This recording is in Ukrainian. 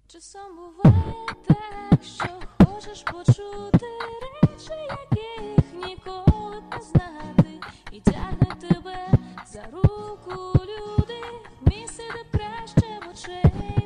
Часом буває так, що хочеш почути речі, яких ніколи б не знати, і тягне тебе за руку люди в місце, де краще в очей